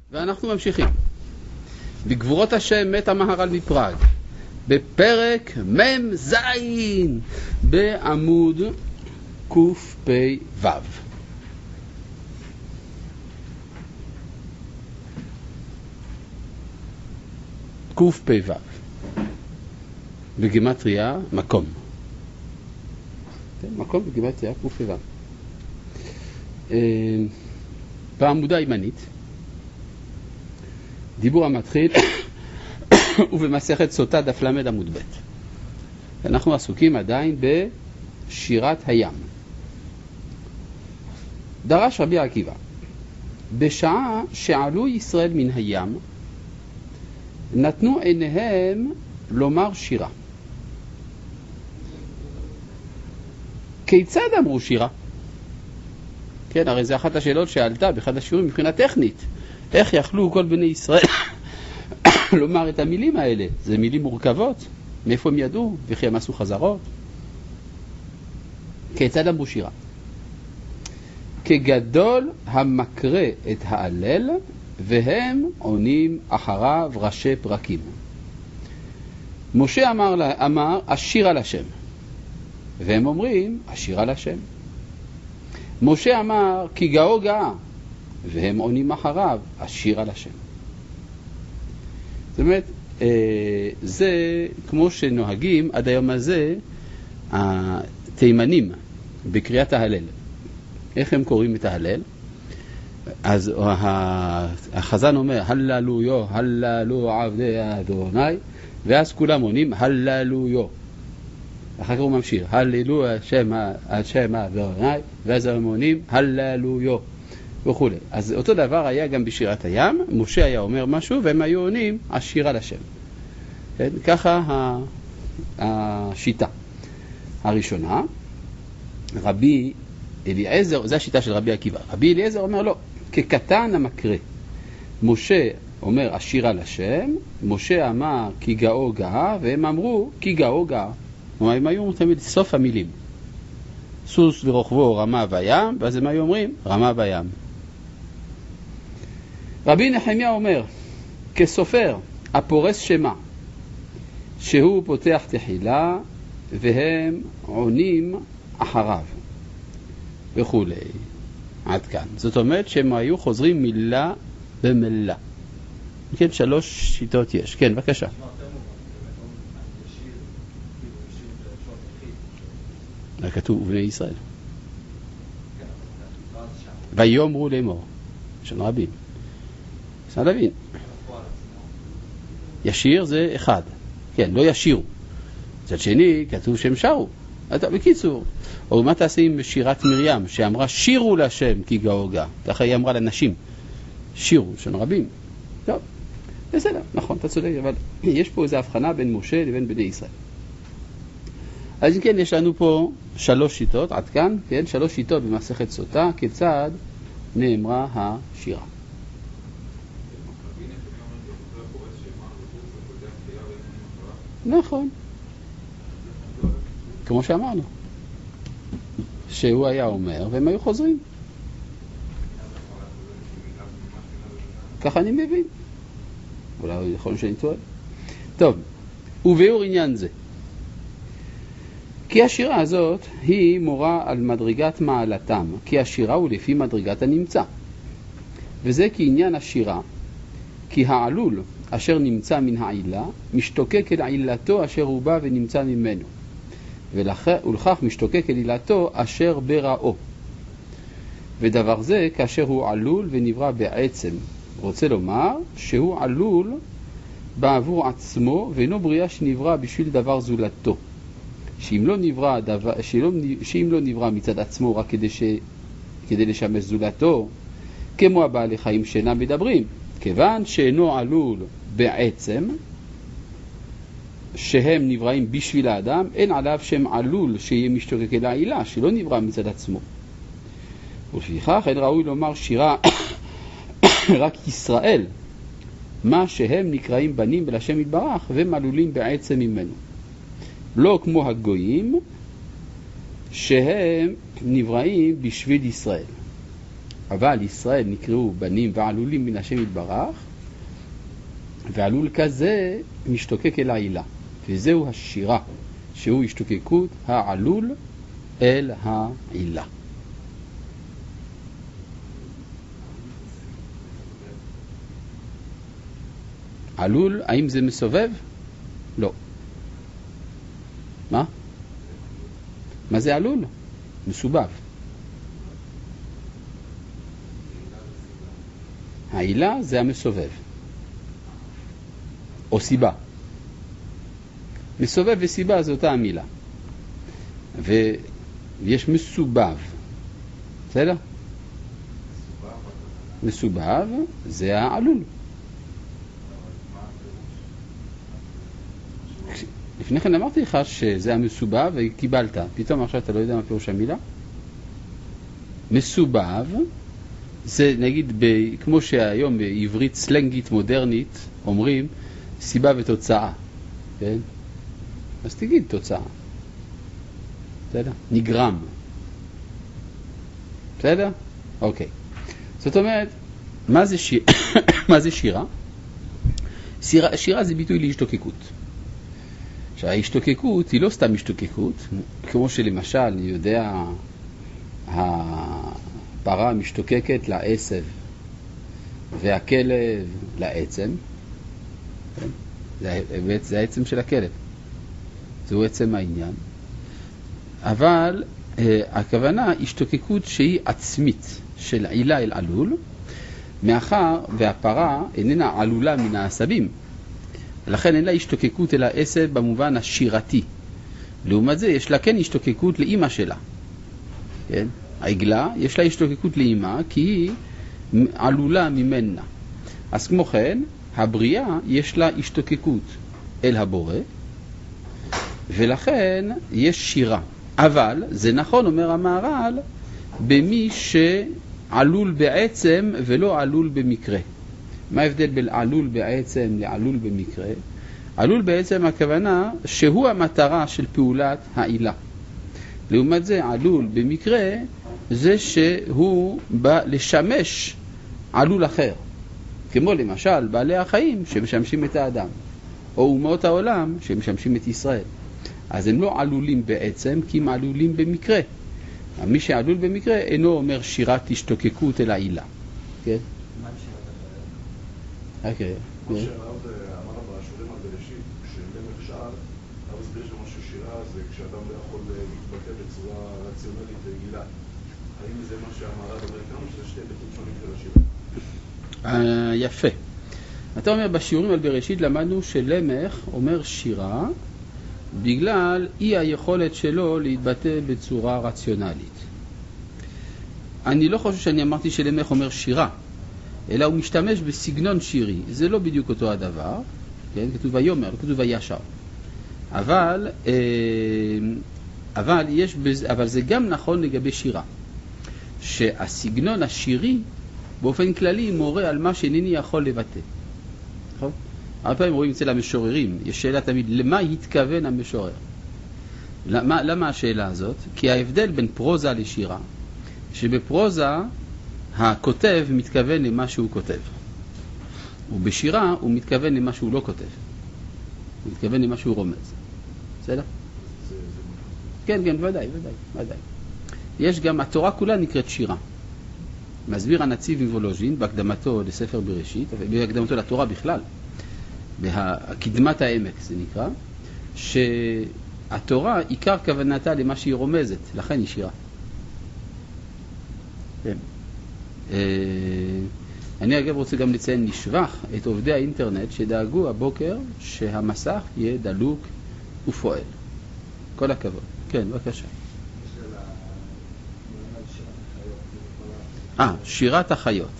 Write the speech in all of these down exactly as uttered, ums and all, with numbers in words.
ואנחנו ממשיכים. בגבורות השם מת המהר"ל מפראג, בפרק מם זין, בעמוד קפ"ו. קפ"ו. בגימטריה מקום. מקום בגימטריה קפ"ו. בעמודה הימנית. דיבור המתחיל ובמסכת סוטה דף למד עמוד ב'. אנחנו עסוקים עדיין בשירת הים. דרש רבי עקיבא, בשעה שעלו ישראל מן הים נתנו עיניהם לומר שירה. כיצד אמרו שירה? כן, הרי זה אחת השאלות שעלתה באחד השיעורים מבחינה טכנית. איך יכלו כל בני ישראל לומר את המילים האלה? זה מילים מורכבות. מאיפה הם ידעו? וכי הם עשו חזרות? כיצד אמרו שירה? כגדול המקרא את ההלל והם עונים אחריו ראשי פרקים. משה אמר, אמר השיר על השם, והם אומרים השיר על השם. משה אמר כי גאו גאה, והם עונים אחריו השיר על השם. זאת אומרת, זה כמו שנוהגים עד היום הזה התימנים בקריאת ההלל. איך הם קוראים את ההלל? אז החזן אומר הללויו, הללו עבדי אדוני, ואז כולם עונים הללויו. אחר כך הוא ממשיך הללו השם, השם אדוני, ואז הם עונים הללויו וכו'. אז אותו דבר היה גם בשירת הים. משה היה אומר משהו והם היו עונים השיר על השם. כן? ככה השיטה הראשונה. רבי אליעזר, זה השיטה של רבי עקיבא. רבי אליעזר אומר לא, כקטן המקרא. משה אומר השיר על השם, משה אמר כי גאו גאה, והם אמרו כי גאו גאה. הם היו אומרים תמיד סוף המילים. סוס ורוכבו רמה בים, ואז הם היו אומרים רמה בים. רבי נחמיה אומר, כסופר הפורס שמה, שהוא פותח תחילה, והם עונים אחריו, וכו'. עד כאן. זאת אומרת שהם היו חוזרים מילה במילה. כן, שלוש שיטות יש. כן, בבקשה. כתוב ובני ישראל. ויאמרו לאמור. יש רבים. אפשר להבין. ישיר זה אחד. כן, לא ישירו. מצד שני, כתוב שהם שרו. בקיצור, או מה תעשה עם שירת מרים, שאמרה שירו להשם כי גאו גאה. ככה היא אמרה לנשים. שירו, יש רבים. טוב, בסדר, נכון, אתה צודק, אבל יש פה איזו הבחנה בין משה לבין בני ישראל. אז אם כן, יש לנו פה שלוש שיטות, עד כאן, כן, שלוש שיטות במסכת סוטה, כיצד נאמרה השירה. נכון. כמו שאמרנו. שהוא היה אומר, והם היו חוזרים. ככה אני מבין. אולי יכול שאני טועה. טוב, וביאור עניין זה. כי השירה הזאת היא מורה על מדרגת מעלתם, כי השירה הוא לפי מדרגת הנמצא. וזה כעניין השירה, כי העלול אשר נמצא מן העילה, משתוקק אל עילתו אשר הוא בא ונמצא ממנו. ולכך משתוקק אל עילתו אשר בראו. ודבר זה כאשר הוא עלול ונברא בעצם. רוצה לומר שהוא עלול בעבור עצמו ואינו בריאה שנברא בשביל דבר זולתו. שאם לא נברא, דבר, שלא, שאם לא נברא מצד עצמו רק כדי, ש, כדי לשמש זולתו, כמו הבעלי חיים שאינם מדברים, כיוון שאינו עלול בעצם, שהם נבראים בשביל האדם, אין עליו שהם עלול שיהיה משתוקק אל העילה, שלא נברא מצד עצמו. ולפיכך אין ראוי לומר שירה רק ישראל, מה שהם נקראים בנים בלשם יתברך, והם עלולים בעצם ממנו. לא כמו הגויים, שהם נבראים בשביל ישראל. אבל ישראל נקראו בנים ועלולים מן השם יתברך, ועלול כזה משתוקק אל העילה, וזהו השירה, שהוא השתוקקות העלול אל העילה. עלול, האם זה מסובב? לא. מה? מה זה עלול? מסובב. העילה זה המסובב. או סיבה. מסובב וסיבה זה אותה המילה. ויש מסובב. בסדר? מסובב זה העלול. לפני כן אמרתי לך שזה המסובב וקיבלת. פתאום עכשיו אתה לא יודע מה פירוש המילה? מסובב זה נגיד ב, כמו שהיום בעברית סלנגית מודרנית אומרים סיבה ותוצאה, כן? אז תגיד תוצאה. בסדר? נגרם. בסדר? אוקיי. זאת אומרת, מה זה שיר... מה זה שירה? שירה, שירה זה ביטוי להשתוקקות. עכשיו, ההשתוקקות היא לא סתם השתוקקות, כמו שלמשל, אני יודע, הפרה משתוקקת לעשב, והכלב לעצם. זה, זה העצם של הכלב. זהו עצם העניין. אבל אה, הכוונה השתוקקות שהיא עצמית של עילה אל עלול, מאחר והפרה איננה עלולה מן העשבים. לכן אין לה השתוקקות אל העשב במובן השירתי. לעומת זה יש לה כן השתוקקות לאמא שלה. כן? העגלה יש לה השתוקקות לאמא כי היא עלולה ממנה. אז כמו כן, הבריאה יש לה השתוקקות אל הבורא, ולכן יש שירה. אבל זה נכון, אומר המהר"ל, במי שעלול בעצם ולא עלול במקרה. מה ההבדל בין עלול בעצם לעלול במקרה? עלול בעצם הכוונה שהוא המטרה של פעולת העילה. לעומת זה עלול במקרה זה שהוא בא לשמש עלול אחר. כמו למשל בעלי החיים שמשמשים את האדם, או אומות העולם שמשמשים את ישראל. אז הם לא עלולים בעצם כי הם עלולים במקרה. מי שעלול במקרה אינו אומר שירת השתוקקות אל העילה. כן? אוקיי. כמו שהרב אמר בשיעורים על בראשית, כשמלך שאל, הרב הסביר שמשהו שירה זה כשאדם לא יכול להתבטא בצורה רציונלית רגילה. האם זה מה שהמהר"ל אומר כאן, או שזה שתי היבטים שונים של השירה? יפה. אתה אומר, בשיעורים על בראשית למדנו שלמך אומר שירה בגלל אי היכולת שלו להתבטא בצורה רציונלית. אני לא חושב שאני אמרתי שלמך אומר שירה, אלא הוא משתמש בסגנון שירי. זה לא בדיוק אותו הדבר, כן? כתוב ויאמר, כתוב וישר. אבל, אה, אבל, יש בזה, אבל זה גם נכון לגבי שירה. שהסגנון השירי באופן כללי מורה על מה שאינני יכול לבטא. נכון? הרבה פעמים רואים אצל המשוררים, יש שאלה תמיד, למה התכוון המשורר? למה, למה השאלה הזאת? כי ההבדל בין פרוזה לשירה, שבפרוזה הכותב מתכוון למה שהוא כותב. ובשירה הוא מתכוון למה שהוא לא כותב. הוא מתכוון למה שהוא רומז. בסדר? כן, כן, ודאי, ודאי, ודאי. יש גם, התורה כולה נקראת שירה. מסביר הנציב מוולוז'ין בהקדמתו לספר בראשית, בהקדמתו לתורה בכלל, בקדמת העמק זה נקרא, שהתורה עיקר כוונתה למה שהיא רומזת, לכן היא שירה. כן. אני אגב רוצה גם לציין לשבח את עובדי האינטרנט שדאגו הבוקר שהמסך יהיה דלוק ופועל. כל הכבוד. כן, בבקשה. אה, שירת החיות.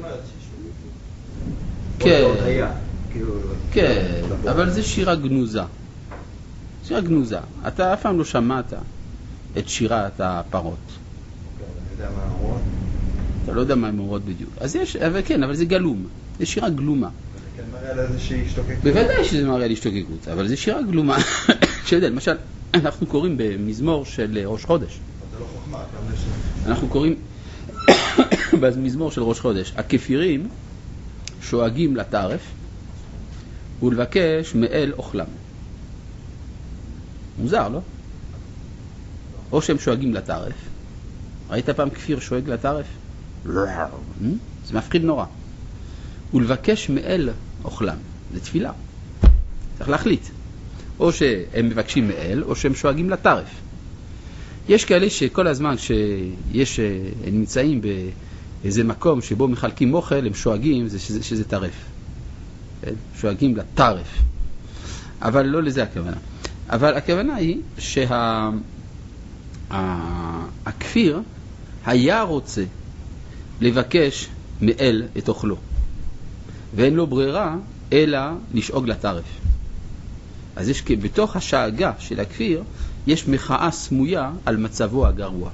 כן, כן, אבל זה שירה גנוזה. שירה גנוזה. אתה אף פעם לא שמעת את שירת הפרות. אתה לא יודע מה הן אומרות בדיוק. אז יש, אבל כן, אבל זה גלום. זה שירה גלומה. זה כן מראה על איזושהי השתוקקות. בוודאי שזה מראה על השתוקקות, אבל זה שירה גלומה. שיודע, למשל, אנחנו קוראים במזמור של ראש חודש. זה לא חוכמה. אנחנו קוראים במזמור של ראש חודש, הכפירים שואגים לטרף ולבקש מאל אוכלם. מוזר, לא? או שהם שואגים לטרף. ראית פעם כפיר שואג לטרף? זה מפחיד נורא. ולבקש מאל אוכלם. זה תפילה. צריך להחליט. או שהם מבקשים מאל, או שהם שואגים לטרף. יש כאלה שכל הזמן שיש, הם נמצאים באיזה מקום שבו מחלקים אוכל, הם שואגים, זה, שזה, שזה טרף. שואגים לטרף. אבל לא לזה הכוונה. אבל הכוונה היא שהכפיר היה רוצה לבקש מאל את אוכלו. ואין לו ברירה אלא לשאוג לטרף. אז יש בתוך השאגה של הכפיר יש מחאה סמויה על מצבו הגרוע.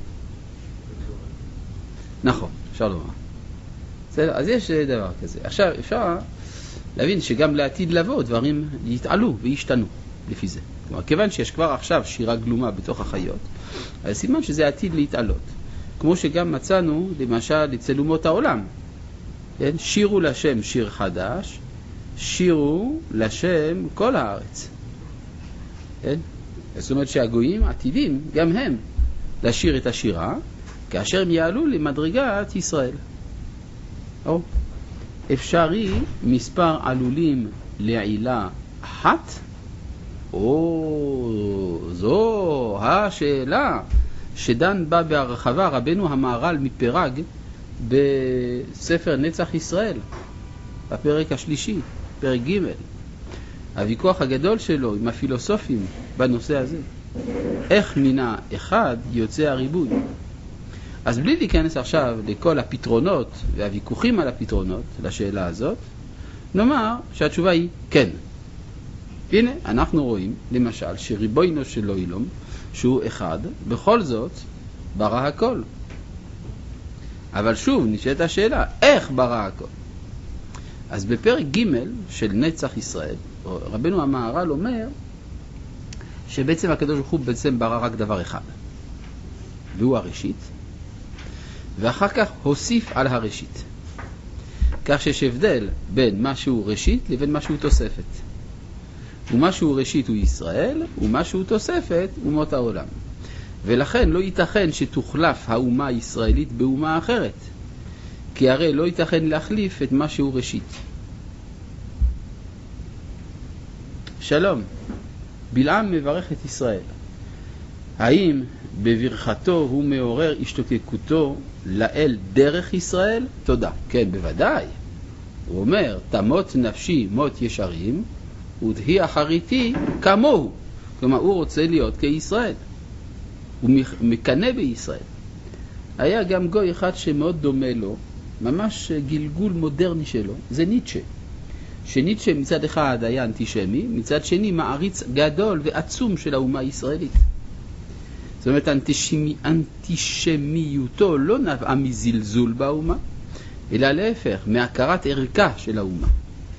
נכון, אפשר לומר. בסדר, אז יש דבר כזה. עכשיו אפשר להבין שגם לעתיד לבוא דברים יתעלו וישתנו לפי זה. כלומר, כיוון שיש כבר עכשיו שירה גלומה בתוך החיות, אז סימן שזה עתיד להתעלות. כמו שגם מצאנו למשל אצל אומות העולם. כן? שירו לשם שיר חדש, שירו לשם כל הארץ. כן? זאת אומרת שהגויים עתידים, גם הם, לשיר את השירה, כאשר הם יעלו למדרגת ישראל. או, אפשרי מספר עלולים לעילה אחת, או זו השאלה שדן בה בהרחבה רבנו המהר"ל מפראג בספר נצח ישראל, בפרק השלישי, פרק ג'. הוויכוח הגדול שלו עם הפילוסופים בנושא הזה. איך מן האחד יוצא הריבוי? אז בלי להיכנס עכשיו לכל הפתרונות והוויכוחים על הפתרונות לשאלה הזאת, נאמר שהתשובה היא כן. הנה, אנחנו רואים, למשל, שריבונו של עולם, שהוא אחד, בכל זאת ברא הכל. אבל שוב, נשאלת השאלה, איך ברא הכל? אז בפרק ג' של נצח ישראל, רבנו המהר"ל אומר, שבעצם הקדוש ברוך הוא בעצם ברא רק דבר אחד, והוא הראשית, ואחר כך הוסיף על הראשית. כך שיש הבדל בין משהו ראשית לבין משהו תוספת. ומשהו ראשית הוא ישראל, ומשהו תוספת אומות העולם. ולכן לא ייתכן שתוחלף האומה הישראלית באומה אחרת, כי הרי לא ייתכן להחליף את משהו ראשית. שלום, בלעם מברך את ישראל. האם בברכתו הוא מעורר השתוקקותו לאל דרך ישראל? תודה. כן, בוודאי. הוא אומר, תמות נפשי מות ישרים, ותהי אחריתי כמוהו. כלומר, הוא רוצה להיות כישראל. הוא מקנה בישראל. היה גם גוי אחד שמאוד דומה לו, ממש גלגול מודרני שלו, זה ניטשה. שניטשה מצד אחד היה אנטישמי, מצד שני מעריץ גדול ועצום של האומה הישראלית. זאת אומרת, אנטישמי, אנטישמיותו לא נבעה מזלזול באומה, אלא להפך, מהכרת ערכה של האומה.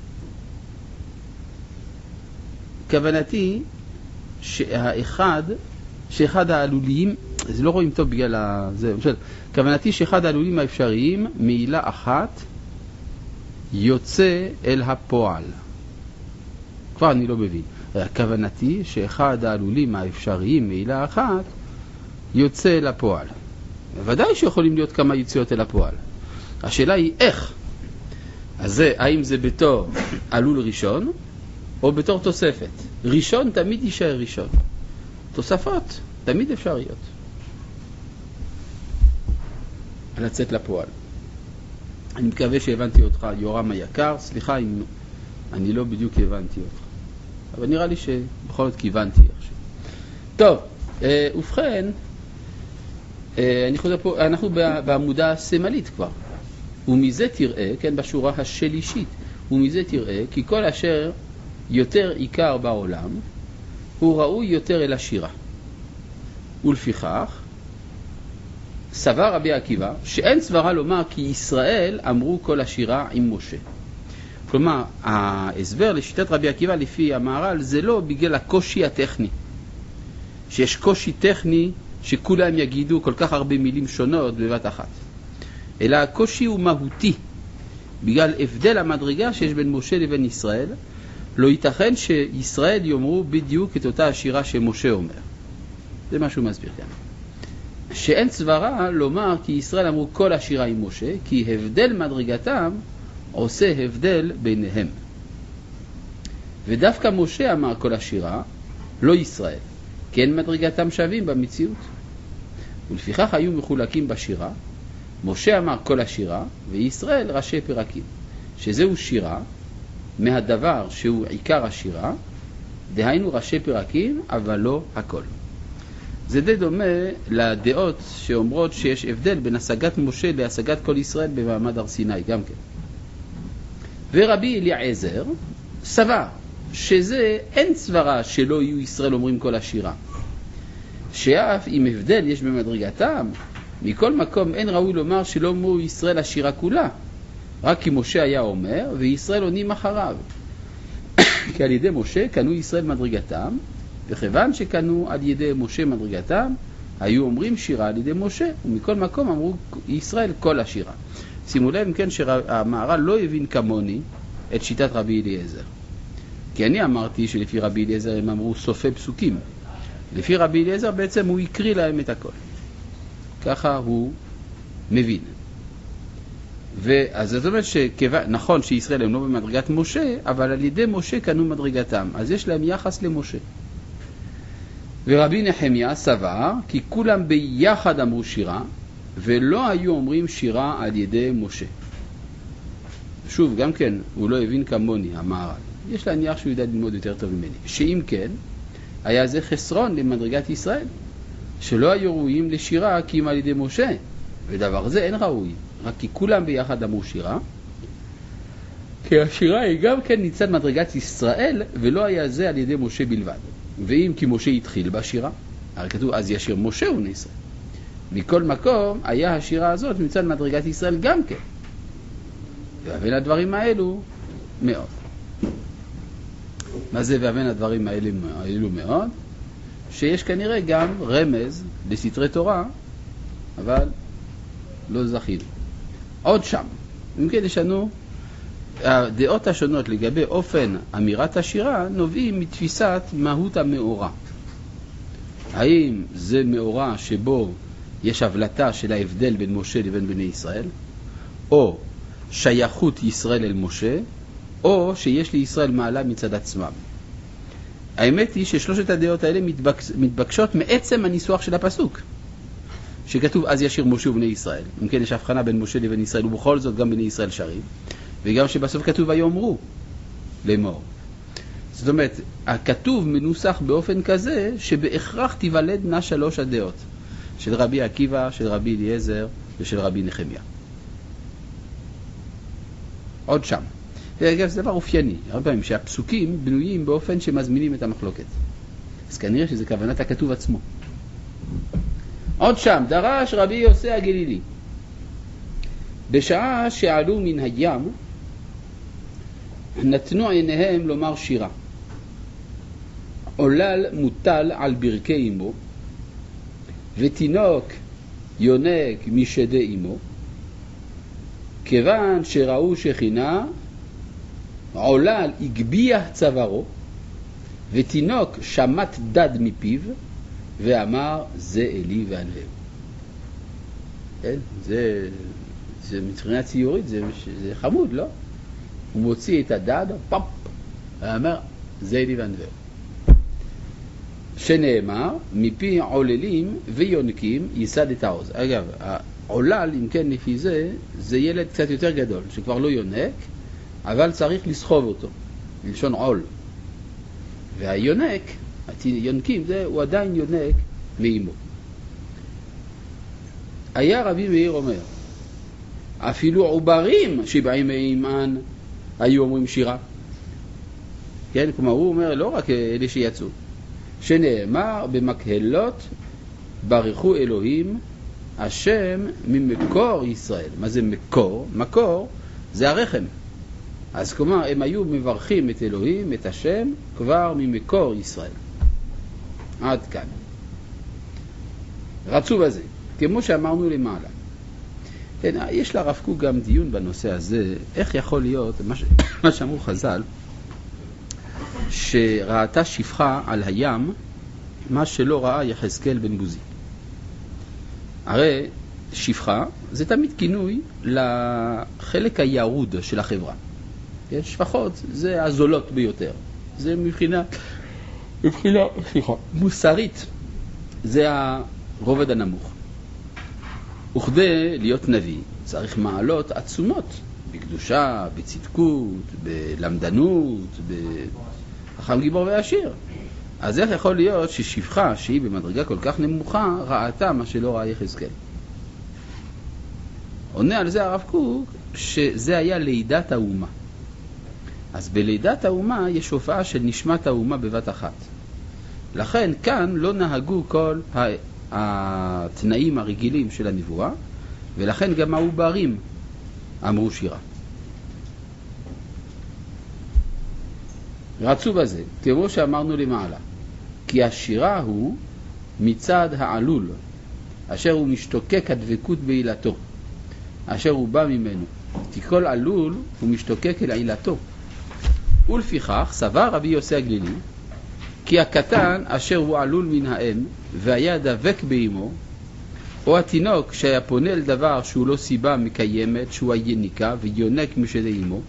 כוונתי שהאחד, שאחד העלולים, זה לא רואים טוב בגלל זה, למשל, כוונתי שאחד העלולים האפשריים, מעילה אחת, יוצא אל הפועל. כבר אני לא מבין. כוונתי שאחד העלולים האפשריים, מעילה אחת, יוצא אל הפועל. ודאי שיכולים להיות כמה יציאות אל הפועל. השאלה היא איך. אז זה, האם זה בתור עלול ראשון, או בתור תוספת. ראשון תמיד יישאר ראשון. תוספות תמיד אפשריות. לצאת לפועל. אני מקווה שהבנתי אותך, יורם היקר. סליחה אם אני לא בדיוק הבנתי אותך. אבל נראה לי שבכל זאת כיוונתי עכשיו. טוב, אה, ובכן, אה, אני חוזר פה, אנחנו בעמודה הסמלית כבר. ומזה תראה, כן, בשורה השלישית, ומזה תראה, כי כל אשר יותר עיקר בעולם, הוא ראוי יותר אל השירה. ולפיכך, סבר רבי עקיבא, שאין סברה לומר כי ישראל אמרו כל השירה עם משה. כלומר, ההסבר לשיטת רבי עקיבא לפי המהר"ל, זה לא בגלל הקושי הטכני. שיש קושי טכני שכולם יגידו כל כך הרבה מילים שונות בבת אחת. אלא הקושי הוא מהותי, בגלל הבדל המדרגה שיש בין משה לבין ישראל. לא ייתכן שישראל יאמרו בדיוק את אותה השירה שמשה אומר. זה מה שהוא מסביר כאן. שאין סברה לומר כי ישראל אמרו כל השירה עם משה, כי הבדל מדרגתם עושה הבדל ביניהם. ודווקא משה אמר כל השירה, לא ישראל, כי אין מדרגתם שווים במציאות. ולפיכך היו מחולקים בשירה, משה אמר כל השירה, וישראל ראשי פרקים, שזהו שירה, מהדבר שהוא עיקר השירה, דהיינו ראשי פרקים, אבל לא הכל. זה די דומה לדעות שאומרות שיש הבדל בין השגת משה להשגת כל ישראל במעמד הר סיני גם כן. ורבי אליעזר סבר שזה אין סברה שלא יהיו ישראל אומרים כל השירה, שאף אם הבדל יש במדרגתם, מכל מקום אין ראוי לומר שלא אמרו ישראל השירה כולה, רק כי משה היה אומר וישראל עונים אחריו. כי על ידי משה קנו ישראל מדרגתם, וכיוון שקנו על ידי משה מדרגתם, היו אומרים שירה על ידי משה, ומכל מקום אמרו ישראל כל השירה. שימו לב כן שהמהר"ל לא הבין כמוני את שיטת רבי אליעזר. כי אני אמרתי שלפי רבי אליעזר הם אמרו סופי פסוקים. לפי רבי אליעזר בעצם הוא יקריא להם את הכל. ככה הוא מבין. ואז זאת אומרת שנכון שישראל הם לא במדרגת משה, אבל על ידי משה קנו מדרגתם. אז יש להם יחס למשה. ורבי נחמיה סבר כי כולם ביחד אמרו שירה, ולא היו אומרים שירה על ידי משה. שוב, גם כן, הוא לא הבין כמוני, המהר"ל. יש להניח שהוא ידע ללמוד יותר טוב ממני. שאם כן, היה זה חסרון למדרגת ישראל, שלא היו ראויים לשירה כי אם על ידי משה, ודבר זה אין ראוי, רק כי כולם ביחד אמרו שירה, כי השירה היא גם כן ניצד מדרגת ישראל, ולא היה זה על ידי משה בלבד. ואם כי משה התחיל בשירה, הרי כתוב אז ישיר משה ובני ישראל. מכל מקום היה השירה הזאת מצד מדרגת ישראל גם כן. והבן הדברים האלו מאוד. מה זה והבן הדברים האלו, האלו מאוד? שיש כנראה גם רמז לסתרי תורה, אבל לא זכינו. עוד שם. אם כן יש לנו, הדעות השונות לגבי אופן אמירת השירה נובעים מתפיסת מהות המאורע. האם זה מאורע שבו יש הבלטה של ההבדל בין משה לבין בני ישראל, או שייכות ישראל אל משה, או שיש לישראל מעלה מצד עצמם. האמת היא ששלושת הדעות האלה מתבקש, מתבקשות מעצם הניסוח של הפסוק, שכתוב אז ישיר משה ובני ישראל. אם כן יש הבחנה בין משה לבין ישראל, ובכל זאת גם בני ישראל שרים, וגם שבסוף כתוב ויאמרו לאמור. זאת אומרת, הכתוב מנוסח באופן כזה שבהכרח תיוולדנה שלוש הדעות, של רבי עקיבא, של רבי אליעזר ושל רבי נחמיה. עוד שם. ואגב, זה דבר אופייני, הרבה פעמים שהפסוקים בנויים באופן שמזמינים את המחלוקת. אז כנראה שזה כוונת הכתוב עצמו. עוד שם, דרש רבי יוסי הגלילי. בשעה שעלו מן הים, נתנו עיניהם לומר שירה. עולל מוטל על ברכי אמו, ותינוק יונק משדי אמו, כיוון שראו שכינה, עולל הגביע צווארו, ותינוק שמט דד מפיו, ואמר זה אלי וענווהו. כן? זה, זה מבחינה ציורית, זה, זה חמוד, לא? הוא מוציא את הדד, פופ, ואמר זה אלי וענווהו. שנאמר, מפי עוללים ויונקים ייסד את העוז. אגב, העולל, אם כן לפי זה, זה ילד קצת יותר גדול, שכבר לא יונק, אבל צריך לסחוב אותו, מלשון עול. והיונק, היונקים, זה, הוא עדיין יונק מאמו. היה רבי מאיר אומר, אפילו עוברים שבעים מאימן היו אומרים שירה. כן, כלומר הוא אומר, לא רק אלה שיצאו, שנאמר במקהלות ברכו אלוהים השם ממקור ישראל. מה זה מקור? מקור זה הרחם. אז כלומר הם היו מברכים את אלוהים, את השם, כבר ממקור ישראל. עד כאן. רצו בזה, כמו שאמרנו למעלה. כן, יש לרב קוק גם דיון בנושא הזה, איך יכול להיות, מה, ש... מה שאמרו חז"ל, שראתה שפחה על הים, מה שלא ראה יחזקאל בן בוזי. הרי שפחה זה תמיד כינוי לחלק הירוד של החברה. כן? שפחות זה הזולות ביותר. זה מבחינה, מבחינה סליחה, מוסרית, זה הרובד הנמוך. וכדי להיות נביא צריך מעלות עצומות, בקדושה, בצדקות, בלמדנות, בחכם גיבור ועשיר. אז איך יכול להיות ששפחה שהיא במדרגה כל כך נמוכה ראתה מה שלא ראה יחזקאל? עונה על זה הרב קוק שזה היה לידת האומה. אז בלידת האומה יש הופעה של נשמת האומה בבת אחת. לכן כאן לא נהגו כל התנאים הרגילים של הנבואה, ולכן גם העוברים אמרו שירה. רצו בזה, כמו שאמרנו למעלה, כי השירה הוא מצד העלול, אשר הוא משתוקק הדבקות בעילתו, אשר הוא בא ממנו. כי כל עלול הוא משתוקק אל עילתו. ולפיכך סבר רבי יוסי הגלילי, כי הקטן אשר הוא עלול מן האם, והיה דבק באמו, או התינוק שהיה פונה אל דבר שהוא לא סיבה מקיימת, שהוא היניקה ויונק משדי אמו,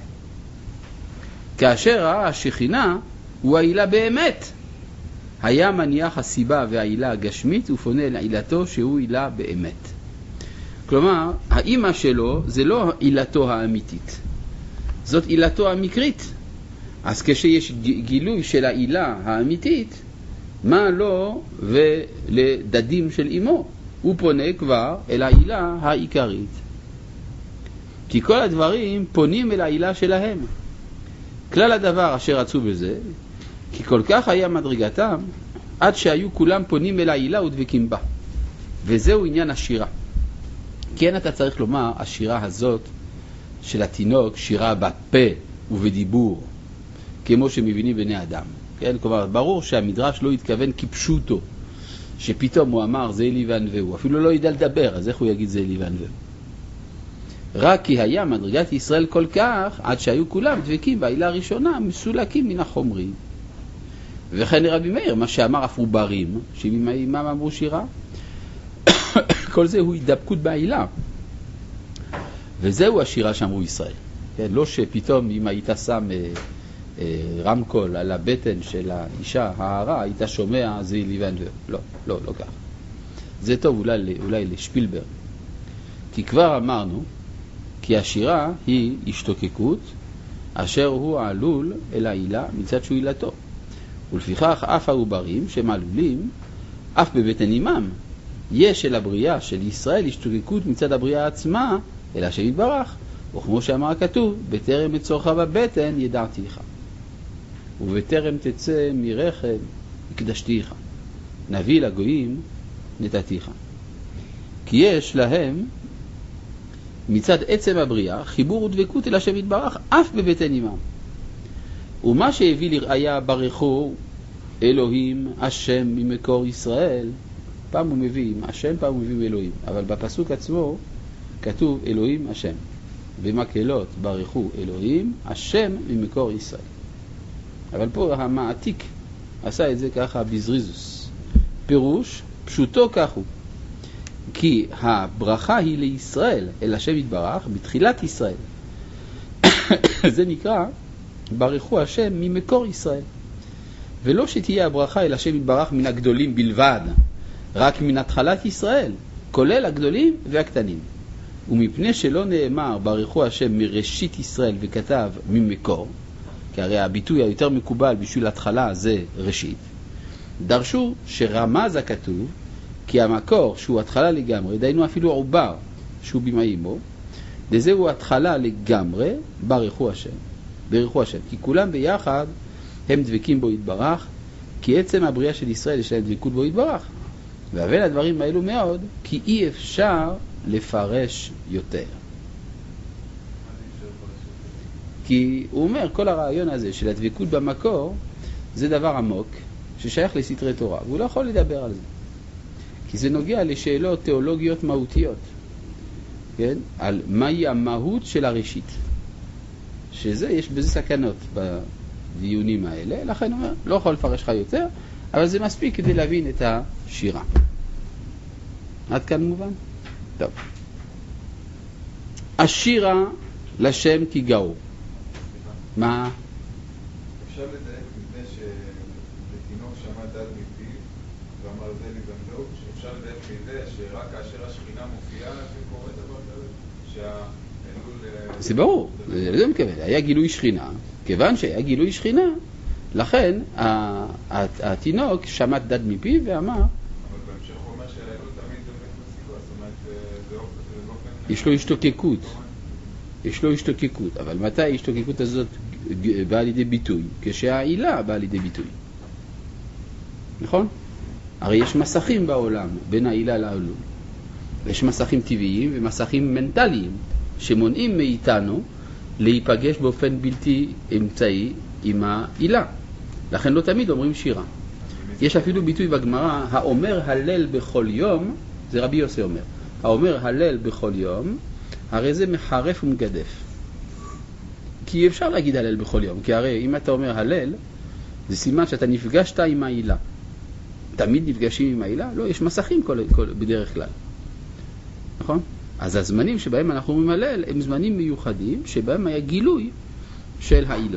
כאשר ראה השכינה הוא העילה באמת, היה מניח הסיבה והעילה הגשמית ופונה אל עילתו שהוא עילה באמת. כלומר, האמא שלו זה לא עילתו האמיתית, זאת עילתו המקרית. אז כשיש גילוי של העילה האמיתית, מה לא ולדדים של אמו? הוא פונה כבר אל העילה העיקרית. כי כל הדברים פונים אל העילה שלהם. כלל הדבר אשר רצו בזה, כי כל כך היה מדרגתם, עד שהיו כולם פונים אל העילה ודבקים בה. וזהו עניין השירה. כן, אתה צריך לומר, השירה הזאת של התינוק, שירה בפה ובדיבור, כמו שמבינים בני אדם. כן, כלומר, ברור שהמדרש לא התכוון כפשוטו, שפתאום הוא אמר זה אלי וענווהו, אפילו לא ידע לדבר, אז איך הוא יגיד זה אלי וענווהו? רק כי היה מדרגת ישראל כל כך, עד שהיו כולם דבקים בעילה הראשונה, מסולקים מן החומרים. וכן רבי מאיר, מה שאמר אף עוברים, שממה אמרו שירה, כל זה הוא הידבקות בעילה. וזהו השירה שאמרו ישראל. כן, לא שפתאום אם היית שם אה, אה, רמקול על הבטן של האישה הערה, היית שומע זה אלי וענווהו. לא, לא, לא כך. זה טוב אולי, אולי לשפילברג. כי כבר אמרנו, כי השירה היא השתוקקות, אשר הוא עלול אל העילה מצד שהוא עילתו. ולפיכך אף העוברים שהם עלולים, אף בבטן אימם, יש אל הבריאה של ישראל השתוקקות מצד הבריאה עצמה, אל השם יתברך. וכמו שאמר הכתוב, בטרם אצורך בבטן ידעתיך, ובטרם תצא מרחם הקדשתיך, נביא לגויים נתתיך. כי יש להם מצד עצם הבריאה חיבור ודבקות אל השם יתברך אף בבטן אימם. ומה שהביא לראיה ברכו אלוהים השם ממקור ישראל, פעם הוא מביא השם, פעם הוא מביא אלוהים, אבל בפסוק עצמו כתוב אלוהים השם. במקהלות ברכו אלוהים השם ממקור ישראל. אבל פה המעתיק עשה את זה ככה בזריזוס. פירוש פשוטו כך הוא, כי הברכה היא לישראל אל השם יתברך בתחילת ישראל. זה נקרא ברכו השם ממקור ישראל, ולא שתהיה הברכה אל השם יתברך מן הגדולים בלבד, רק מן התחלת ישראל, כולל הגדולים והקטנים. ומפני שלא נאמר ברכו השם מראשית ישראל וכתב ממקור, כי הרי הביטוי היותר מקובל בשביל התחלה זה ראשית, דרשו שרמז הכתוב כי המקור שהוא התחלה לגמרי, דיינו אפילו עובר שהוא במאימו, דזהו התחלה לגמרי ברכו השם, ברכו השם, כי כולם ביחד הם דבקים בו יתברך, כי עצם הבריאה של ישראל יש להם דבקות בו יתברך. והבן הדברים האלו מאוד, כי אי אפשר לפרש יותר. כי הוא אומר, כל הרעיון הזה של הדבקות במקור, זה דבר עמוק, ששייך לסתרי תורה, והוא לא יכול לדבר על זה. כי זה נוגע לשאלות תיאולוגיות מהותיות. כן? על מהי המהות של הראשית. שזה, יש בזה סכנות בדיונים האלה, לכן הוא אומר, לא יכול לפרש לך יותר, אבל זה מספיק כדי להבין את השירה. עד כאן מובן? טוב. השירה לשם תיגעו. מה? אפשר לדייק מפני שלתינוק שמע דל מפיו ואמר זה לי במדעות, שאפשר לדייק מזה שרק כאשר השכינה מופיעה זה קורה דבר כזה, שהאלול... זה ברור, זה מתכוון, היה גילוי שכינה, כיוון שהיה גילוי שכינה, לכן התינוק שמע דל מפיו ואמר... אבל בהמשך הוא אומר שהאלול תמיד דבק בסיגוע, זאת אומרת זה אופן... יש לו השתוקקות. יש לו השתוקקות, אבל מתי ההשתוקקות הזאת באה לידי ביטוי? כשהעילה באה לידי ביטוי. נכון? הרי יש מסכים בעולם בין העילה לעלול. יש מסכים טבעיים ומסכים מנטליים שמונעים מאיתנו להיפגש באופן בלתי אמצעי עם העילה. לכן לא תמיד אומרים שירה. יש אפילו ביטוי בגמרא, האומר הלל בכל יום, זה רבי יוסי אומר, האומר הלל בכל יום, הרי זה מחרף ומגדף. כי אפשר להגיד הלל בכל יום, כי הרי אם אתה אומר הלל, זה סימן שאתה נפגשת עם העילה. תמיד נפגשים עם העילה? לא, יש מסכים כל, כל, בדרך כלל. נכון? אז הזמנים שבהם אנחנו אומרים הלל, הם זמנים מיוחדים, שבהם היה גילוי של העילה.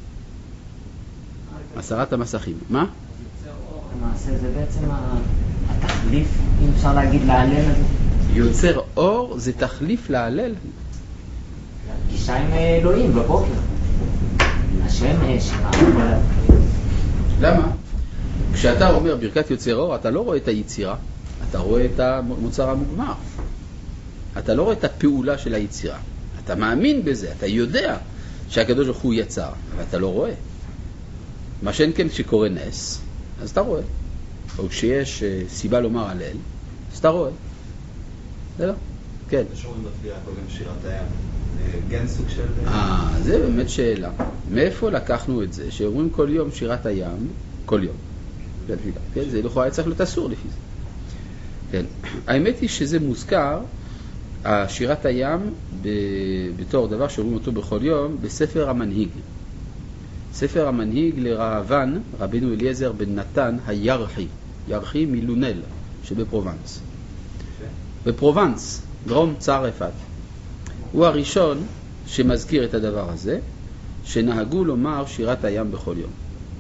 עשרת המסכים. מה? למעשה זה בעצם התחליף, אם אפשר להגיד, להלל הזה. יוצר אור זה תחליף להלל. פגישה עם אלוהים בבוקר. השם שירה. למה? כשאתה אומר ברכת יוצר אור, אתה לא רואה את היצירה, אתה רואה את המוצר המוגמר. אתה לא רואה את הפעולה של היצירה. אתה מאמין בזה, אתה יודע שהקדוש ברוך הוא יצר, אבל אתה לא רואה. מה שאין כן שקורה נס, אז אתה רואה. או כשיש סיבה לומר הלל, אז אתה רואה. זה לא? כן. שומעים בתפילה קודם שירת הים. גן סוג של... אה, זה באמת שאלה. מאיפה לקחנו את זה? שאומרים כל יום שירת הים, כל יום. כן, זה לכאורה היה צריך להיות אסור לפי זה. כן. האמת היא שזה מוזכר, שירת הים, בתור דבר שאומרים אותו בכל יום, בספר המנהיג. ספר המנהיג לרעבן, רבינו אליעזר בן נתן, הירחי. ירחי מלונל, שבפרובנס. בפרובנס, דרום צרפת. הוא הראשון שמזכיר את הדבר הזה, שנהגו לומר שירת הים בכל יום.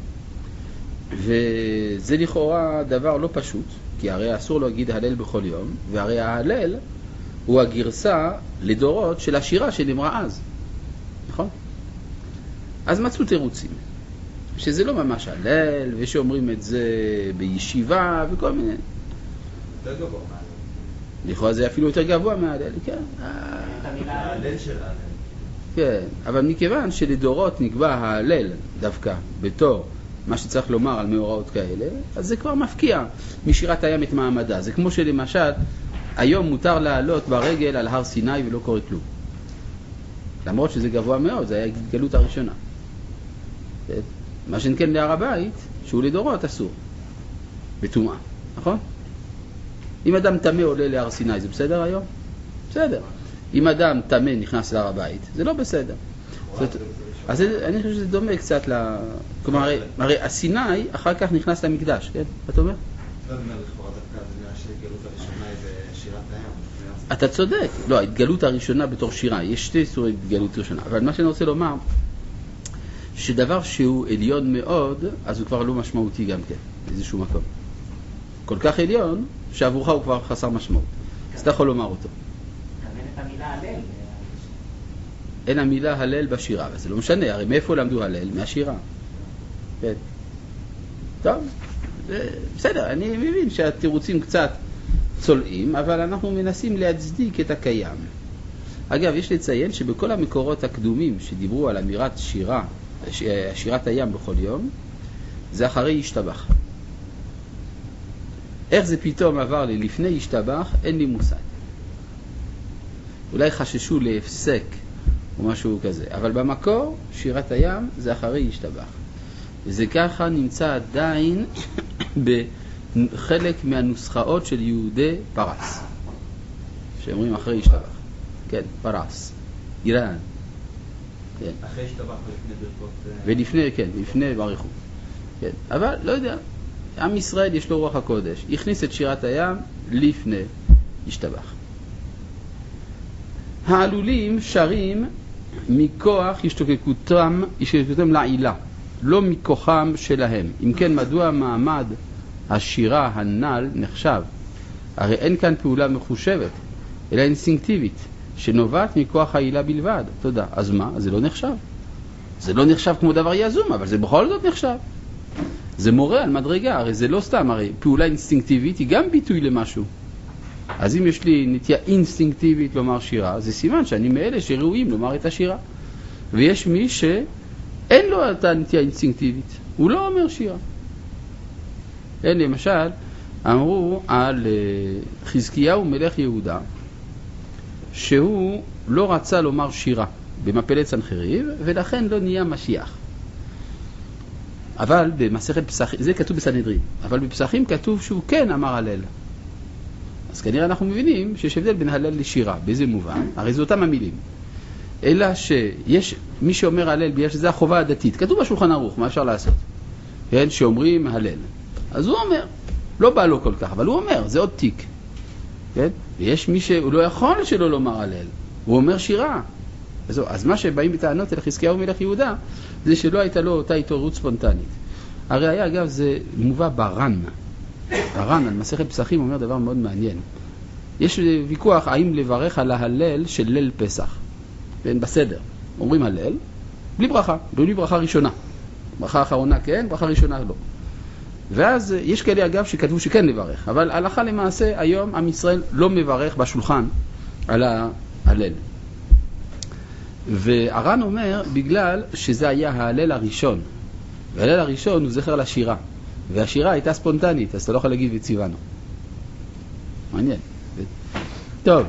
וזה לכאורה דבר לא פשוט, כי הרי אסור להגיד הלל בכל יום, והרי ההלל הוא הגרסה לדורות של השירה שנאמרה אז. נכון? אז מצאו תירוצים, שזה לא ממש הלל, ושאומרים את זה בישיבה וכל מיני. יותר גבוה מההלל. לכאורה זה אפילו יותר גבוה מההלל, כן. ההלל של ההלל. כן, אבל מכיוון שלדורות נקבע ההלל דווקא בתור מה שצריך לומר על מאורעות כאלה, אז זה כבר מפקיע משירת הים את מעמדה. זה כמו שלמשל, היום מותר לעלות ברגל על הר סיני ולא קורה כלום. למרות שזה גבוה מאוד, זה היה התגלות הראשונה. כן? מה שנכן להר הבית, שהוא לדורות אסור. בטומאה, נכון? אם אדם תמה עולה להר סיני, זה בסדר היום? בסדר. אם אדם תמה נכנס להר הבית, זה לא בסדר. זאת, אז אני חושב שזה דומה קצת ל... כלומר, הרי, הרי הסיני אחר כך נכנס למקדש, כן? אתה אומר? לא אומר לכאורה דווקא, זה נראה שההתגלות הראשונה היא בשירת הים. אתה צודק. לא, ההתגלות הראשונה בתור שירה. יש שתי סורי התגלות ראשונה. אבל מה שאני רוצה לומר, שדבר שהוא עליון מאוד, אז הוא כבר לא משמעותי גם כן, באיזשהו מקום. כל כך עליון, שעבורך הוא כבר חסר משמעות. אז אתה יכול לומר אותו. את המילה הלל. אין המילה הלל בשירה, אבל זה לא משנה, הרי מאיפה למדו הלל? מהשירה. כן. טוב, בסדר, אני מבין שהתירוצים קצת צולעים, אבל אנחנו מנסים להצדיק את הקיים. אגב, יש לציין שבכל המקורות הקדומים שדיברו על אמירת שירה, שירת הים בכל יום, זה אחרי ישתבח. איך זה פתאום עבר לי לפני ישתבח, אין לי מושג. אולי חששו להפסק או משהו כזה, אבל במקור שירת הים זה אחרי ישתבח. וזה ככה נמצא עדיין בחלק מהנוסחאות של יהודי פרס, שאומרים אחרי ישתבח. כן, פרס, איראן. כן. אחרי שטבח ולפני ברכות... ולפני, כן, לפני ברכו. כן, אבל לא יודע, עם ישראל יש לו רוח הקודש, הכניס את שירת הים לפני השתבח. העלולים שרים מכוח השתוקקותם, השתוקקותם לעילה, לא מכוחם שלהם. אם כן, מדוע מעמד השירה הנ"ל נחשב? הרי אין כאן פעולה מחושבת, אלא אינסטינקטיבית, שנובעת מכוח העילה בלבד. תודה. אז מה? אז זה לא נחשב. זה לא נחשב כמו דבר יזום, אבל זה בכל זאת נחשב. זה מורה על מדרגה, הרי זה לא סתם, הרי פעולה אינסטינקטיבית היא גם ביטוי למשהו. אז אם יש לי נטייה אינסטינקטיבית לומר שירה, זה סימן שאני מאלה שראויים לומר את השירה. ויש מי שאין לו את הנטייה אינסטינקטיבית, הוא לא אומר שירה. אין, למשל, אמרו על חזקיהו מלך יהודה, שהוא לא רצה לומר שירה במפלת סנחריב, ולכן לא נהיה משיח. אבל במסכת פסחים, זה כתוב בסנהדרין, אבל בפסחים כתוב שהוא כן אמר הלל. אז כנראה אנחנו מבינים שיש הבדל בין הלל לשירה. באיזה מובן? הרי זה אותם המילים. אלא שיש מי שאומר הלל בגלל שזה החובה הדתית. כתוב בשולחן ערוך, מה אפשר לעשות? כן, שאומרים הלל. אז הוא אומר, לא בא לו כל כך, אבל הוא אומר, זה עוד תיק. כן? ויש מי שהוא לא יכול שלא לומר הלל. הוא אומר שירה. אז, אז מה שבאים בטענות אל חזקיהו מלך יהודה, זה שלא הייתה לו אותה התעוררות ספונטנית. הרי היה, אגב, זה מובא ברן. הר"ן על מסכת פסחים אומר דבר מאוד מעניין. יש ויכוח האם לברך על ההלל של ליל פסח. כן, בסדר. אומרים הלל, בלי ברכה, בלי ברכה ראשונה. ברכה אחרונה כן, ברכה ראשונה לא. ואז יש כאלה אגב שכתבו שכן לברך, אבל הלכה למעשה היום עם ישראל לא מברך בשולחן על ההלל. והר"ן אומר בגלל שזה היה ההלל הראשון. וההלל הראשון הוא זכר לשירה. והשירה הייתה ספונטנית, אז אתה לא יכול להגיד וציוונו. מעניין. טוב,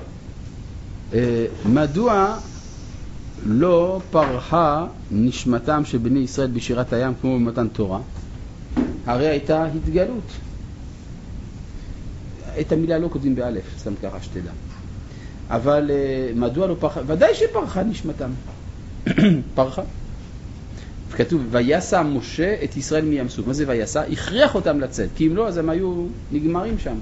מדוע לא פרחה נשמתם של בני ישראל בשירת הים כמו במתן תורה? הרי הייתה התגלות. את המילה לא כותבים באלף, סתם ככה שתדע. אבל מדוע לא פרחה? ודאי שפרחה נשמתם. פרחה. כתוב, ויסע משה את ישראל מים סוף. מה זה ויסע? הכריח אותם לצאת, כי אם לא, אז הם היו נגמרים שם.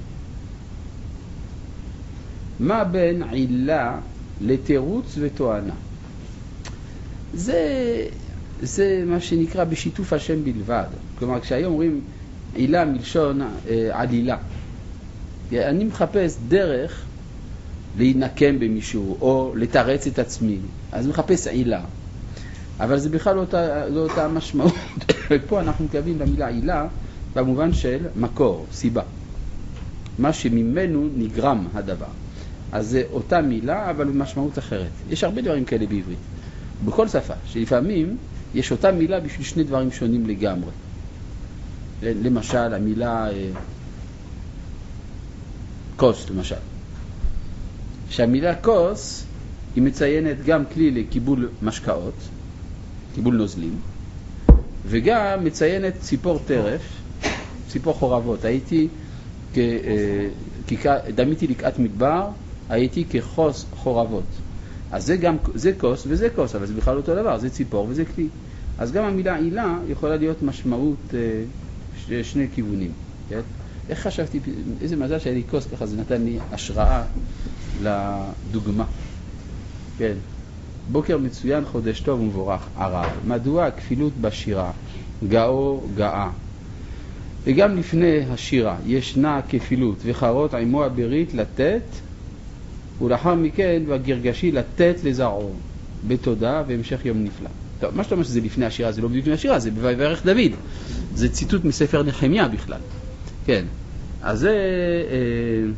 מה בין עילה לתירוץ ותואנה? זה, זה מה שנקרא בשיתוף השם בלבד. כלומר, כשהיום אומרים עילה מלשון אה, עלילה, אני מחפש דרך להינקם במישהו, או לתרץ את עצמי. אז מחפש עילה. אבל זה בכלל לא אותה, לא אותה משמעות. ופה אנחנו מקווים במילה עילה במובן של מקור, סיבה. מה שממנו נגרם הדבר. אז זה אותה מילה, אבל במשמעות אחרת. יש הרבה דברים כאלה בעברית. בכל שפה, שלפעמים יש אותה מילה בשביל שני דברים שונים לגמרי. למשל, המילה כוס, למשל. שהמילה כוס היא מציינת גם כלי לקיבול משקאות, קיבול נוזלים, וגם מציינת ציפור טרף, ציפור חורבות. הייתי, כ, דמיתי לקעת מדבר, הייתי כחוס חורבות. אז זה גם, זה כוס וזה כוס, אבל זה בכלל אותו דבר, זה ציפור וזה כלי. אז גם המילה עילה יכולה להיות משמעות שני כיוונים. כן? איך חשבתי, איזה מזל שהיה לי כוס ככה, זה נתן לי השראה לדוגמה. כן. בוקר מצוין, חודש טוב ומבורך, ערב. מדוע הכפילות בשירה? גאו גאה. וגם לפני השירה ישנה כפילות, וחרות עמו הברית לתת, ולאחר מכן בגרגשי לתת לזרעו, בתודה והמשך יום נפלא. טוב, מה שאתה אומר שזה לפני השירה, זה לא לפני השירה, זה בברך דוד. זה ציטוט מספר נחמיה בכלל. כן. אז זה... אה,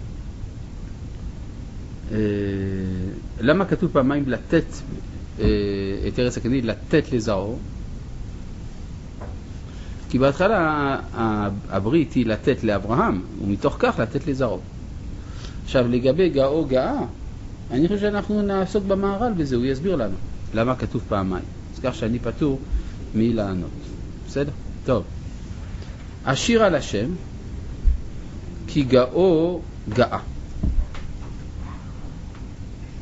אה, למה כתוב פעמיים לתת אה, את ארץ הכנעני, לתת לזרעו? כי בהתחלה הברית היא לתת לאברהם, ומתוך כך לתת לזרעו. עכשיו, לגבי גאו גאה, אני חושב שאנחנו נעסוק במערל בזה, הוא יסביר לנו למה כתוב פעמיים. אז כך שאני פטור מלענות. בסדר? טוב. השיר על השם, כי גאו גאה.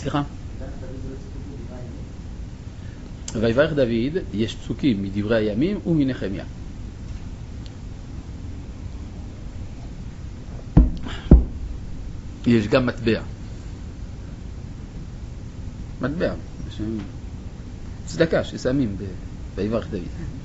סליחה? ויברך דוד, יש פסוקים מדברי הימים ומנחמיה. יש גם מטבע. מטבע. צדקה ששמים ויברך דוד.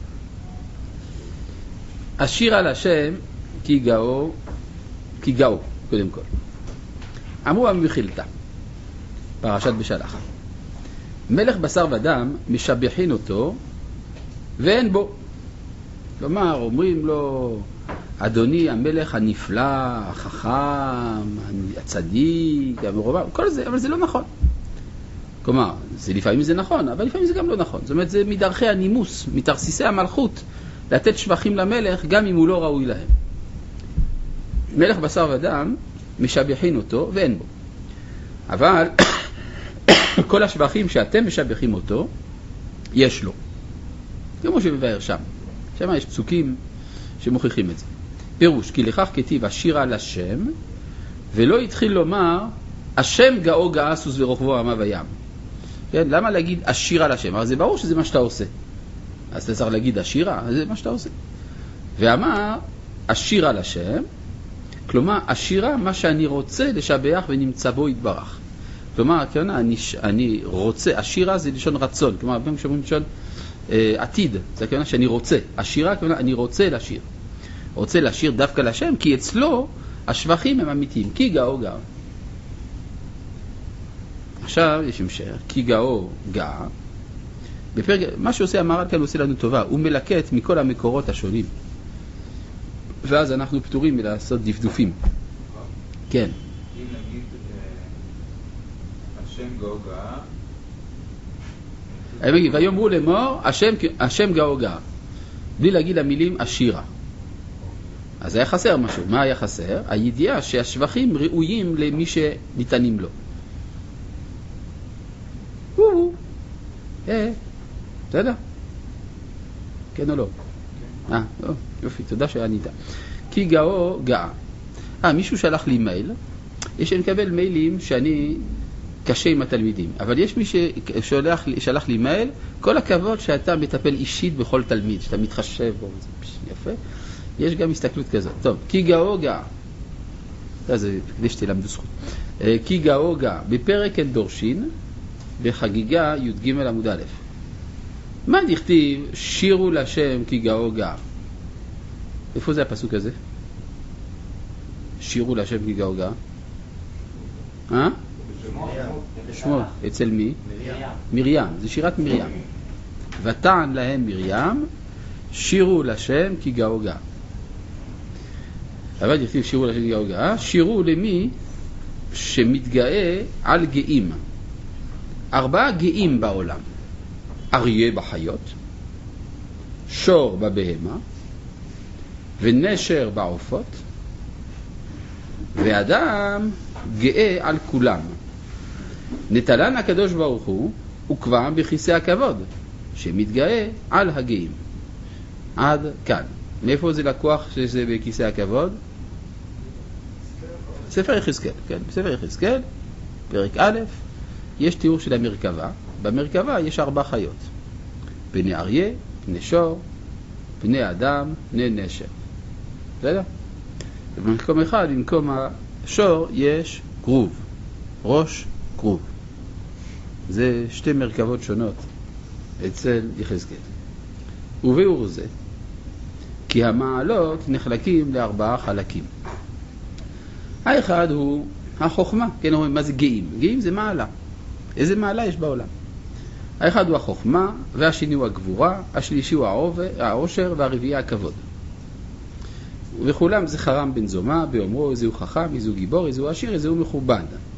השיר על השם כי גאו, כי גאו, קודם כל. אמרו המחילתא, פרשת בשלח. מלך בשר ודם משבחין אותו ואין בו. כלומר, אומרים לו, אדוני המלך הנפלא, החכם, הצדיק, המרובע, כל זה, אבל זה לא נכון. כלומר, זה לפעמים זה נכון, אבל לפעמים זה גם לא נכון. זאת אומרת, זה מדרכי הנימוס, מתרסיסי המלכות, לתת שבחים למלך גם אם הוא לא ראוי להם. מלך בשר ודם משבחין אותו ואין בו. אבל כל השבחים שאתם משבחים אותו, יש לו. כמו שמבאר שם. שם יש פסוקים שמוכיחים את זה. פירוש, כי לכך כתיב השיר על השם, ולא התחיל לומר, השם גאו גאה סוס ורוכבו עמה וים. כן? למה להגיד השיר על השם? אבל זה ברור שזה מה שאתה עושה. אז אתה צריך להגיד השירה, זה מה שאתה עושה. ואמר, השיר על השם, כלומר, השירה, מה שאני רוצה לשבח ונמצא בו יתברך. כלומר, אני, אני רוצה, השירה זה לשון רצון, כלומר, הרבה משמעים לשון אה, עתיד, זה כלומר שאני רוצה. השירה, כלומר, אני רוצה לשיר. רוצה לשיר דווקא לשם, כי אצלו השבחים הם אמיתיים, כי גאו גאו. עכשיו יש המשך, כי גאו גאה. בפרק, מה שעושה המהר"ל כאן עושה לנו טובה, הוא מלקט מכל המקורות השונים. ואז אנחנו פטורים מלעשות דפדופים. כן. אם נגיד השם גאו גאה, ויאמרו לאמור השם, השם גאו גאה, בלי להגיד המילים השירה. אז היה חסר משהו. מה היה חסר? הידיעה שהשבחים ראויים למי שניתנים לו. הוא אה בסדר? כן או לא? אה, יופי, תודה שענית. כי גאו גאה. אה, מישהו שלח לי מייל. יש אני מקבל מיילים שאני קשה עם התלמידים, אבל יש מי ששולח שלח לי מייל, כל הכבוד שאתה מטפל אישית בכל תלמיד, שאתה מתחשב בו, זה יפה. יש גם הסתכלות כזאת. טוב, כי גאו גאה. זה כדי שתלמדו זכות. כי גאו גאה. בפרק אין דורשין, בחגיגה י"ג עמוד א'. מה נכתיב? שירו לשם כי גאו גאה. איפה זה הפסוק הזה? שירו לשם כי גאו גאה. אה? שמות. אצל מי? מרים. מרים. זה שירת מרים. ותען להם מרים, שירו לשם כי גאו גאה. אבל נכתיב שירו לשם כי גאו גאה. שירו למי שמתגאה על גאים. ארבעה גאים בעולם. אריה בחיות, שור בבהמה, ונשר בעופות, ואדם גאה על כולם. נטלן הקדוש ברוך הוא, וקבע בכיסא הכבוד, שמתגאה על הגאים. עד כאן. מאיפה זה לקוח שזה בכיסא הכבוד? ספר יחזקאל, כן, בספר יחזקאל, פרק א', יש תיאור של המרכבה. במרכבה יש ארבע חיות. פני אריה, פני שור, פני אדם, פני נשר. בסדר? במקום אחד, במקום השור, יש כרוב. ראש כרוב. זה שתי מרכבות שונות אצל יחזקאל. וביאור זה, כי המעלות נחלקים לארבעה חלקים. האחד הוא החוכמה. כן, אומרים, מה זה גאים? גאים זה מעלה. איזה מעלה יש בעולם? האחד הוא החוכמה, והשני הוא הגבורה, השלישי הוא העושר, והרביעי הכבוד. וכולם זה חרם בן זומה, באומרו איזה הוא חכם, איזה הוא גיבור, איזה הוא עשיר, איזה הוא מכובד.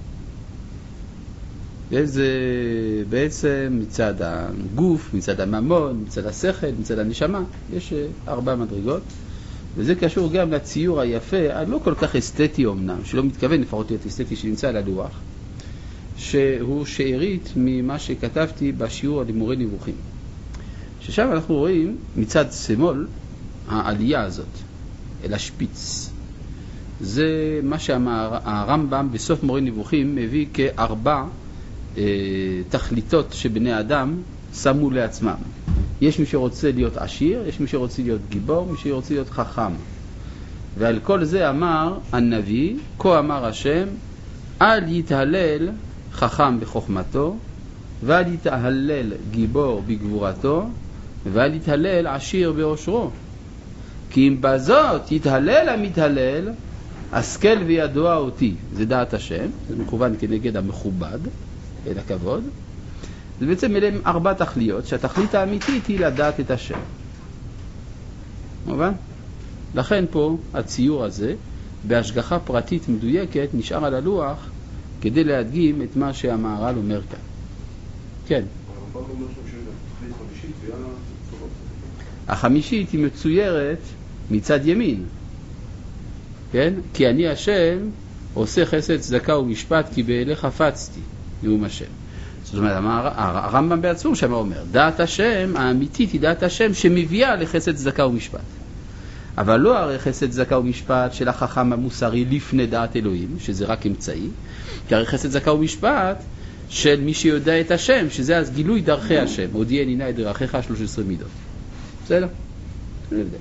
וזה בעצם מצד הגוף, מצד הממון, מצד השכל, מצד הנשמה, יש ארבע מדרגות. וזה קשור גם לציור היפה, הלא כל כך אסתטי אומנם, שלא מתכוון לפחות להיות אסתטי שנמצא על הלוח, שהוא שארית ממה שכתבתי בשיעור על מורה נבוכים. ששם אנחנו רואים מצד שמאל העלייה הזאת, אל השפיץ. זה מה שהרמב"ם בסוף מורה נבוכים מביא כארבע אה, תכליתות שבני אדם שמו לעצמם. יש מי שרוצה להיות עשיר, יש מי שרוצה להיות גיבור, מי שרוצה להיות חכם. ועל כל זה אמר הנביא, כה אמר השם, אל יתהלל חכם בחוכמתו, ואל יתהלל גיבור בגבורתו, ואל יתהלל עשיר בעושרו. כי אם בזאת יתהלל המתהלל, השכל וידוע אותי. זה דעת השם, זה מכוון כנגד המכובד, אל הכבוד. זה בעצם אלה ארבע תכליות, שהתכלית האמיתית היא לדעת את השם. מובן? לכן פה הציור הזה, בהשגחה פרטית מדויקת, נשאר על הלוח, כדי להדגים את מה שהמהר"ל אומר כאן. כן. הרמב"ם אומר שם שתכלית חמישית ויה צורות. החמישית היא מצוירת מצד ימין. כן? כי אני השם עושה חסד צדקה ומשפט, כי באלה חפצתי, נאום השם. זאת אומרת, הרמב"ם בעצמו שם אומר, דעת השם האמיתית היא דעת השם שמביאה לחסד צדקה ומשפט. אבל לא הרי חסד צדקה ומשפט של החכם המוסרי לפני דעת אלוהים, שזה רק אמצעי, כי הרי חסד צדקה ומשפט של מי שיודע את השם, שזה אז גילוי דרכי השם, הודיעני נא את דרכיך שלוש עשרה מידות. בסדר? אני יודע.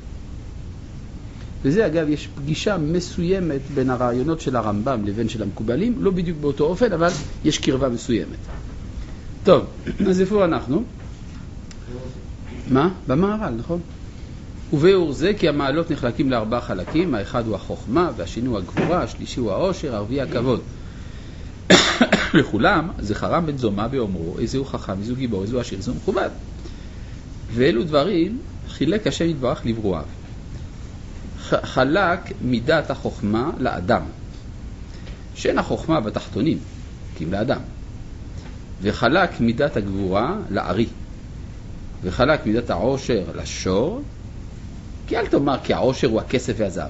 וזה אגב, יש פגישה מסוימת בין הרעיונות של הרמב"ם לבין של המקובלים, לא בדיוק באותו אופן, אבל יש קרבה מסוימת. טוב, אז איפה אנחנו? מה? במהר"ל, נכון? וביאור זה כי המעלות נחלקים לארבעה חלקים, האחד הוא החוכמה, והשני הוא הגבורה, השלישי הוא העושר, הרביעי הכבוד. לכולם, זכרם בן זומא באומרו, איזה הוא חכם, איזה הוא גיבור, איזה הוא עשיר, איזה הוא מכובד. ואלו דברים חילק השם יתברך לברואיו. חלק מידת החוכמה לאדם, שאין החוכמה בתחתונים, כי אם לאדם. וחלק מידת הגבורה לארי. וחלק מידת העושר לשור, כי אל תאמר כי העושר הוא הכסף והזהב.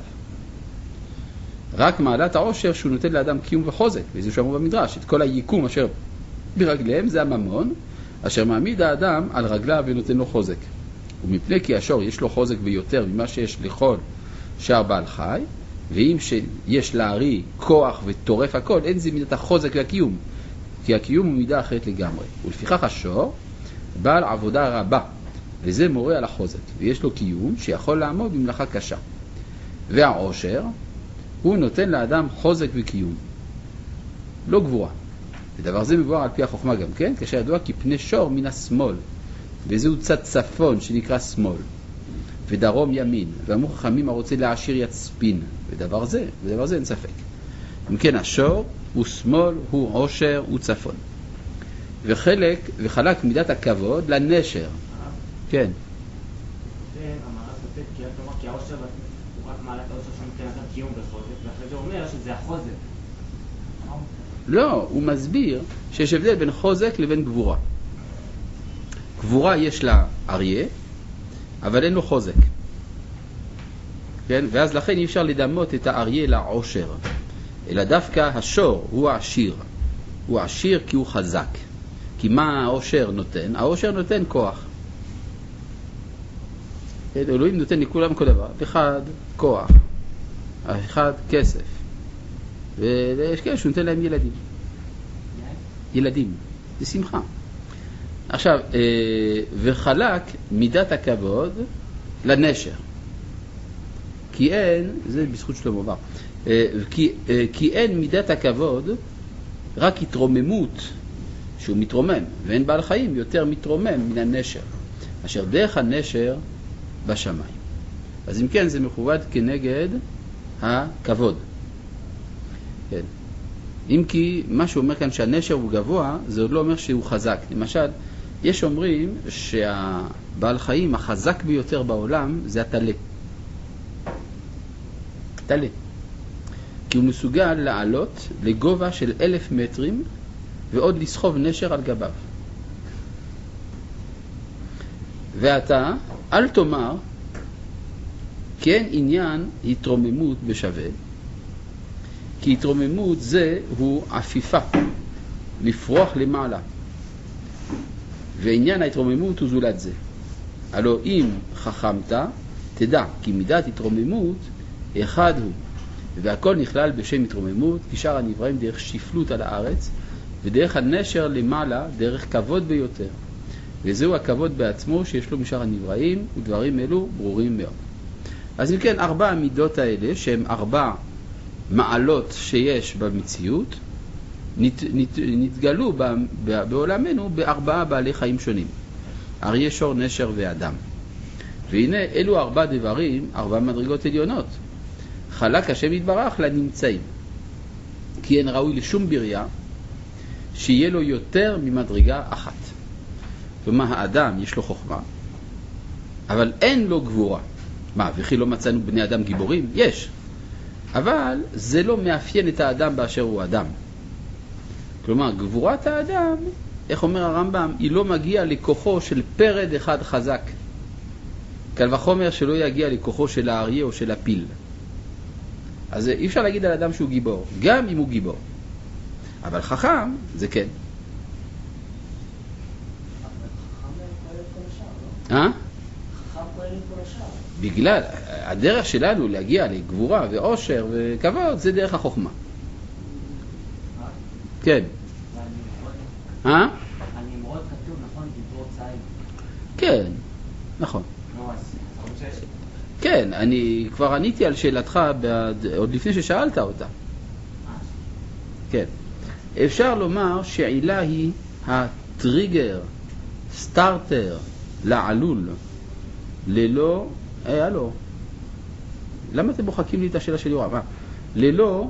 רק מעלת העושר שהוא נותן לאדם קיום וחוזק, וזה שאמרו במדרש, את כל היקום אשר ברגליהם זה הממון, אשר מעמיד האדם על רגליו ונותן לו חוזק. ומפני כי השור יש לו חוזק ביותר ממה שיש לכל שער בעל חי, ואם שיש לארי כוח וטורף הכל, אין זה מידת החוזק והקיום, כי הקיום הוא מידה אחרת לגמרי. ולפיכך השור בעל עבודה רבה, וזה מורה על החוזק, ויש לו קיום שיכול לעמוד במלאכה קשה. והעושר הוא נותן לאדם חוזק וקיום, לא גבורה. ודבר זה מבואר על פי החוכמה גם כן, כשידוע כי פני שור מן השמאל, וזהו צד צפון שנקרא שמאל, ודרום ימין, ואמרו חכמים הרוצה להעשיר יצפין, ודבר זה, ודבר זה אין ספק. אם כן, השור הוא שמאל, הוא עושר, הוא צפון. וחלק, וחלק מידת הכבוד לנשר. כן. זה המהר"ל כותב, כי אתה אומר, כי העושר הוא רק מעלת העושר שנותן אדם קיום וחוזק, ואחרי זה אומר שזה החוזק. לא, הוא מסביר שיש הבדל בין חוזק לבין גבורה. גבורה יש לה אריה, אבל אין לו חוזק. כן? ואז לכן אי אפשר לדמות את האריה לעושר. אלא דווקא השור הוא העשיר. הוא עשיר כי הוא חזק. כי מה העושר נותן? העושר נותן כוח. אלוהים נותן לכולם כל דבר. אחד, כוח. אחד, כסף. ויש כאלה שהוא נותן להם ילדים. ילדים. זה שמחה. עכשיו, וחלק מידת הכבוד לנשר. כי אין, זה בזכות שלמה עבר, כי, כי אין מידת הכבוד רק התרוממות שהוא מתרומם, ואין בעל חיים יותר מתרומם מן הנשר, אשר דרך הנשר בשמיים. אז אם כן, זה מכובד כנגד הכבוד. כן. אם כי מה שהוא אומר כאן שהנשר הוא גבוה, זה עוד לא אומר שהוא חזק. למשל, יש אומרים שהבעל חיים החזק ביותר בעולם זה התלה. תלה. כי הוא מסוגל לעלות לגובה של אלף מטרים ועוד לסחוב נשר על גביו. ואתה, אל תאמר, כי אין עניין התרוממות בשווה, כי התרוממות זה הוא עפיפה, לפרוח למעלה. ועניין ההתרוממות הוא זולת זה. הלא אם חכמת, תדע, כי מידת התרוממות אחד הוא, והכל נכלל בשם התרוממות, כי שאר הנבראים דרך שפלות על הארץ, ודרך הנשר למעלה, דרך כבוד ביותר. וזהו הכבוד בעצמו שיש לו משאר הנבראים, ודברים אלו ברורים מאוד. אז אם כן, ארבע המידות האלה, שהן ארבע מעלות שיש במציאות, נת, נת, נתגלו ב, ב, בעולמנו בארבעה בעלי חיים שונים. אריה, שור, נשר ואדם. והנה, אלו ארבע דברים, ארבע מדרגות עליונות. חלק השם יתברך לנמצאים. כי אין ראוי לשום בריה שיהיה לו יותר ממדרגה אחת. כלומר, האדם יש לו חוכמה, אבל אין לו גבורה. מה, וכי לא מצאנו בני אדם גיבורים? יש. אבל זה לא מאפיין את האדם באשר הוא אדם. כלומר, גבורת האדם, איך אומר הרמב"ם, היא לא מגיעה לכוחו של פרד אחד חזק. קל וחומר שלא יגיע לכוחו של האריה או של הפיל. אז אי אפשר להגיד על אדם שהוא גיבור, גם אם הוא גיבור. אבל חכם זה כן. אה? בגלל הדרך שלנו להגיע לגבורה ועושר וכבוד זה דרך החוכמה. כן. אה? הנמרוד כתוב, נכון? גיבור צייד. כן, נכון. כן, אני כבר עניתי על שאלתך עוד לפני ששאלת אותה. כן. אפשר לומר שעילה היא הטריגר, סטארטר, לעלול, ללא, אה, הלו, למה אתם מוחקים לי את השאלה של יורם? ללא,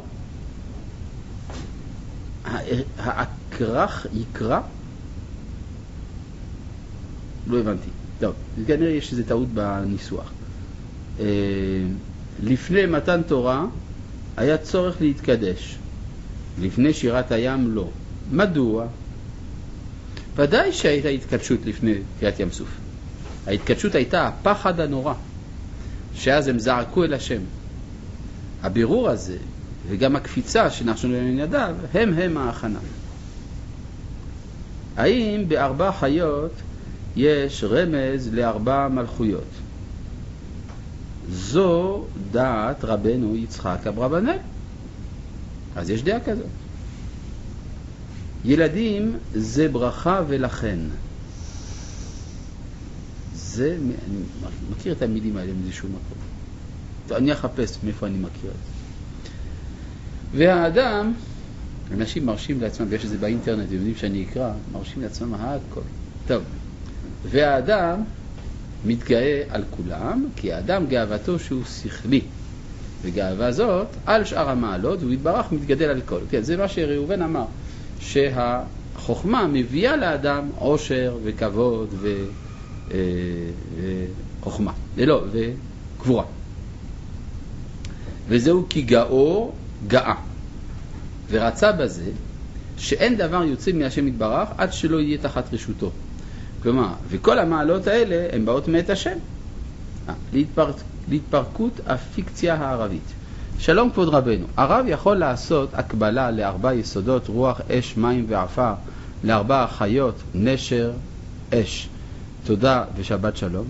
האקרח יקרא? לא הבנתי. טוב, כנראה יש איזו טעות בניסוח. לפני מתן תורה היה צורך להתקדש. לפני שירת הים לא. מדוע? ודאי שהייתה התקדשות לפני קריאת ים סוף. ההתקדשות הייתה הפחד הנורא, שאז הם זעקו אל השם. הבירור הזה וגם הקפיצה שנחשנו לנדב הם הם ההכנה. האם בארבע חיות יש רמז לארבע מלכויות? זו דעת רבנו יצחק אברבנאל. אז יש דעה כזאת. ילדים זה ברכה ולכן. זה, אני מכיר את המילים האלה מאיזשהו מקום. אני אחפש מאיפה אני מכיר את זה. והאדם, אנשים מרשים לעצמם, ויש את זה באינטרנט, יודעים שאני אקרא, מרשים לעצמם הכל. טוב. והאדם מתגאה על כולם, כי האדם גאוותו שהוא שכלי. וגאווה זאת על שאר המעלות, והוא יתברך מתגדל על כל. כן, זה מה שראובן אמר, שהחוכמה מביאה לאדם עושר וכבוד וחוכמה. לא, וקבורה. וזהו כי גאו גאה. ורצה בזה שאין דבר יוצא מהשם יתברך עד שלא יהיה תחת רשותו. כלומר, וכל המעלות האלה הן באות מאת השם. להתפרק, להתפרקות הפיקציה הערבית. שלום כבוד רבנו, הרב יכול לעשות הקבלה לארבע יסודות, רוח, אש, מים ועפר, לארבע חיות, נשר, אש. תודה ושבת שלום.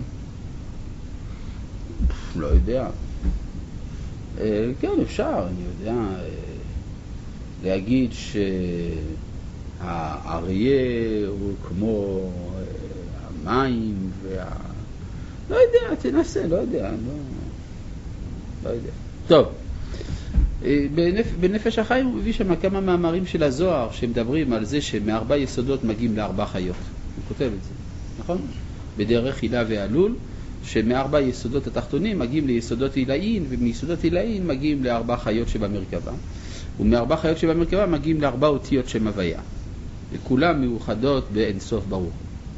לא יודע. כן, אפשר, אני יודע להגיד שהאריה הוא כמו המים וה... לא יודע, תנסה, לא יודע, לא, לא יודע. טוב, בנפ... בנפש החיים הוא מביא שם כמה מאמרים של הזוהר שמדברים על זה שמארבע יסודות מגיעים לארבע חיות. הוא כותב את זה, נכון? בדרך הילה ועלול, שמארבע יסודות התחתונים מגיעים ליסודות עילאין, ומיסודות עילאין מגיעים לארבע חיות שבמרכבה, ומארבע חיות שבמרכבה מגיעים לארבע אותיות שם הוויה. וכולם מאוחדות באין סוף ברוך.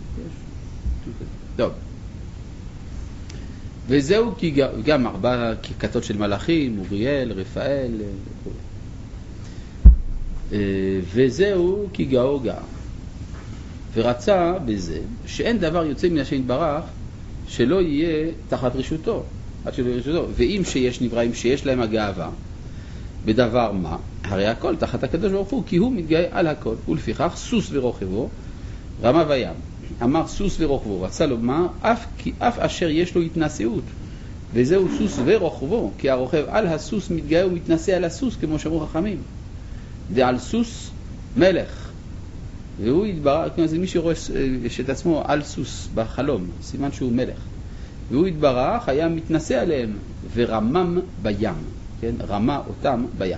טוב. וזהו כי גם ארבע כתות של מלאכים, אוריאל, רפאל, וזהו כי גאו גאה. ורצה בזה שאין דבר יוצא מן השם יתברך שלא יהיה תחת רשותו, עד שלא יהיה רשותו. ואם שיש נבראים שיש להם הגאווה, בדבר מה? הרי הכל תחת הקדוש ברוך הוא, כי הוא מתגאה על הכל. ולפיכך סוס ורוכבו, רמה וים. אמר סוס ורוכבו, רצה לומר, אף, כי אף אשר יש לו התנשאות, וזהו סוס ורוכבו, כי הרוכב על הסוס מתגאה ומתנשא על הסוס, כמו שאמרו חכמים. דעל סוס מלך, והוא התברך, זה מי שרואה את עצמו על סוס בחלום, סימן שהוא מלך. והוא התברך, היה מתנשא עליהם ורמם בים, כן? רמה אותם בים.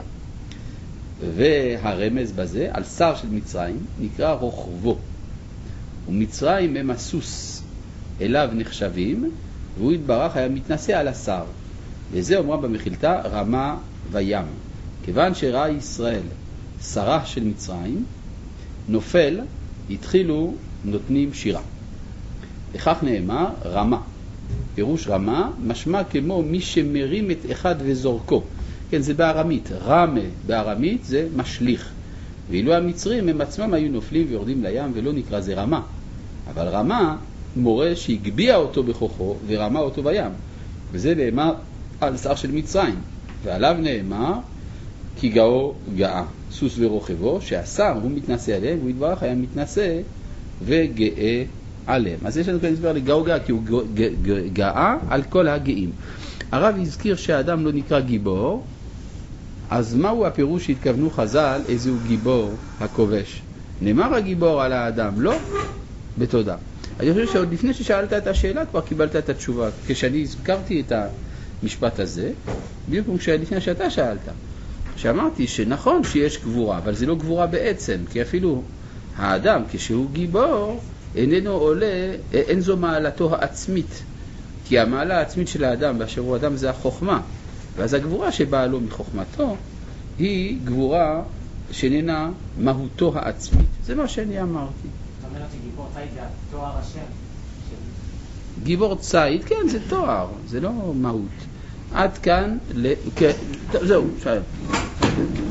והרמז בזה, על שר של מצרים, נקרא רוחבו. ומצרים הם הסוס אליו נחשבים, והוא התברך היה מתנשא על השר. וזה אומרה במחילתה רמה וים. כיוון שראה ישראל שרה של מצרים, נופל, התחילו נותנים שירה. לכך נאמר רמה. פירוש רמה, משמע כמו מי שמרים את אחד וזורקו. כן, זה בארמית. רמה בארמית זה משליך. ואילו המצרים הם עצמם היו נופלים ויורדים לים ולא נקרא זה רמה. אבל רמה מורה שהגביע אותו בכוחו ורמה אותו בים. וזה נאמר על שר של מצרים. ועליו נאמר כי גאו גאה, סוס ורוכבו, שהשר הוא מתנשא עליהם, והוא יתברך היה מתנשא וגאה עליהם. אז יש לנו כאן הסבר לגאו גאה, כי הוא גאה על כל הגאים. הרב הזכיר שהאדם לא נקרא גיבור, אז מהו הפירוש שהתכוונו חז"ל, איזה הוא גיבור הכובש? נאמר הגיבור על האדם, לא? בתודה. אני חושב שעוד לפני ששאלת את השאלה, כבר קיבלת את התשובה. כשאני הזכרתי את המשפט הזה, בדיוק לפני שאתה שאלת. שאמרתי שנכון שיש גבורה, אבל זה לא גבורה בעצם, כי אפילו האדם כשהוא גיבור איננו עולה, אין זו מעלתו העצמית, כי המעלה העצמית של האדם באשר הוא אדם זה החוכמה, ואז הגבורה שבאה לו מחוכמתו היא גבורה שאיננה מהותו העצמית. זה מה שאני אמרתי. זאת אומרת שגיבור צייד זה תואר השם? גיבור צייד, כן, זה תואר, זה לא מהות. עד כאן, ל... זהו, שאלה.